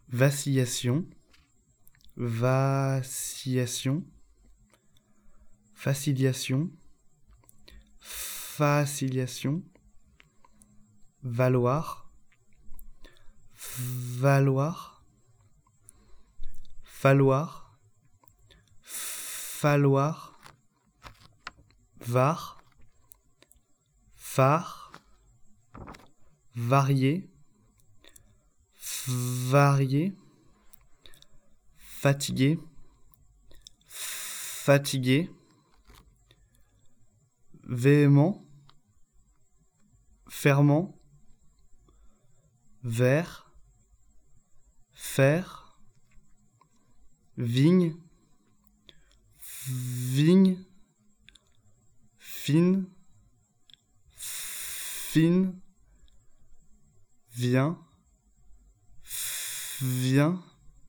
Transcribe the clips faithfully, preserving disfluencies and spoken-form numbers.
vacillation, vacillation, facilitation, facilitation, valoir, valoir, falloir, falloir, var, phare, varier, varier, fatigué, fatigué, véhément, ferment, vert, faire, vigne, vigne, fine, fine, vient, vient,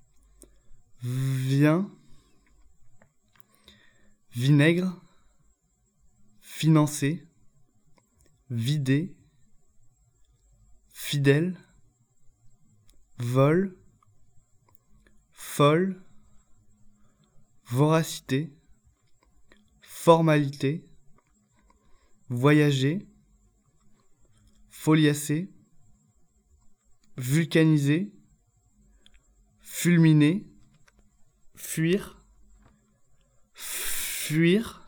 vient, vinaigre, financer, vider, fidèle, vol, folle, voracité, formalité, voyager, foliacer, vulcaniser, fulminer, fuir, fuir,